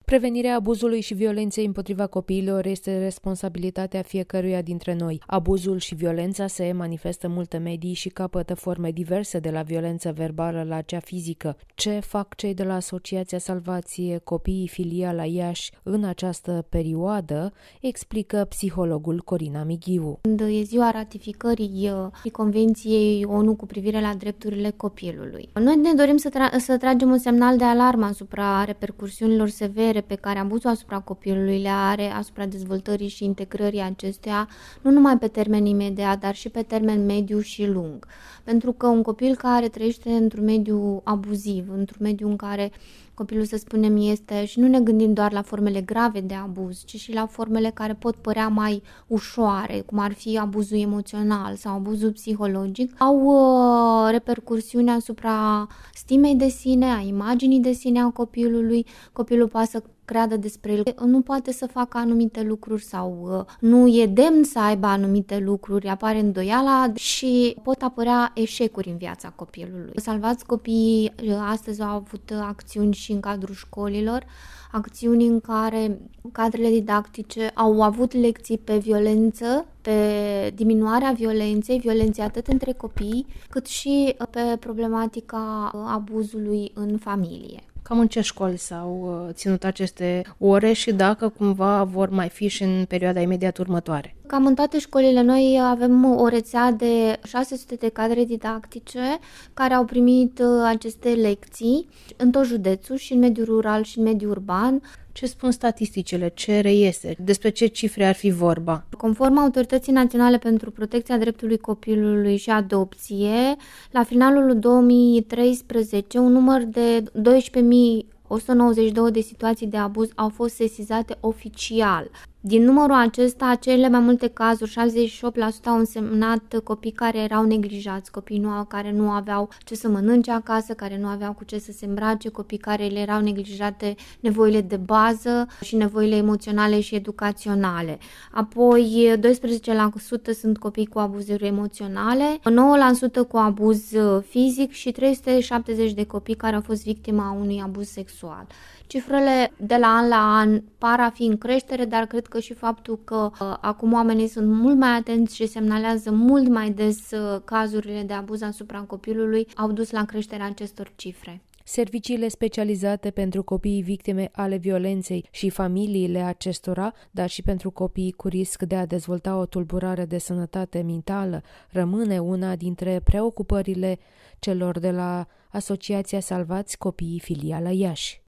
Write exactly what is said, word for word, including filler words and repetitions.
Prevenirea abuzului și violenței împotriva copiilor este responsabilitatea fiecăruia dintre noi. Abuzul și violența se manifestă în multe medii și capătă forme diverse, de la violență verbală la cea fizică. Ce fac cei de la Asociația Salvați Copiii Filia la Iași în această perioadă, explică psihologul Corina Mighiu. Când e ziua ratificării Convenției O N U cu privire la drepturile copilului, noi ne dorim să, tra- să tragem un semnal de alarmă asupra repercursiunilor severe pe care abuzul asupra copilului le are asupra dezvoltării și integrării acestuia, nu numai pe termen imediat, dar și pe termen mediu și lung. Pentru că un copil care trăiește într-un mediu abuziv, într-un mediu în care copilul, să spunem, este, și nu ne gândim doar la formele grave de abuz, ci și la formele care pot părea mai ușoare, cum ar fi abuzul emoțional sau abuzul psihologic, au uh, repercursiuni asupra stimei de sine, a imaginii de sine a copilului. Copilul poate să creadă despre el, nu poate să facă anumite lucruri sau uh, nu e demn să aibă anumite lucruri, apare îndoiala și pot apărea eșecuri în viața copilului. Salvați Copiii astăzi au avut acțiuni și în cadrul școlilor, acțiuni în care cadrele didactice au avut lecții pe violență, pe diminuarea violenței, violenței atât între copii, cât și pe problematica abuzului în familie. Cam în ce școli s-au ținut aceste ore și dacă cumva vor mai fi și în perioada imediat următoare? Cam în toate școlile noi avem o rețea de șase sute de cadre didactice care au primit aceste lecții în tot județul, și în mediul rural și în mediul urban. Ce spun statisticile? Ce reiese? Despre ce cifre ar fi vorba? Conform Autorității Naționale pentru Protecția Dreptului Copilului și Adopție, la finalul două mii treisprezece, un număr de doisprezece mii o sută nouăzeci și două de situații de abuz au fost sesizate oficial. Din numărul acesta, cele mai multe cazuri, șaizeci și opt la sută, au însemnat copii care erau neglijați, copii nu, care nu aveau ce să mănânce acasă, care nu aveau cu ce să se îmbrace, copii care le erau neglijate nevoile de bază și nevoile emoționale și educaționale. Apoi, doisprezece la sută sunt copii cu abuzuri emoționale, nouă la sută cu abuz fizic și trei sute șaptezeci de copii care au fost victima unui abuz sexual. Cifrele de la an la an par a fi în creștere, dar cred că și faptul că uh, acum oamenii sunt mult mai atenți și semnalează mult mai des uh, cazurile de abuz asupra copilului au dus la creșterea acestor cifre. Serviciile specializate pentru copiii victime ale violenței și familiile acestora, dar și pentru copiii cu risc de a dezvolta o tulburare de sănătate mentală, rămâne una dintre preocupările celor de la Asociația Salvați Copiii Filia la Iași.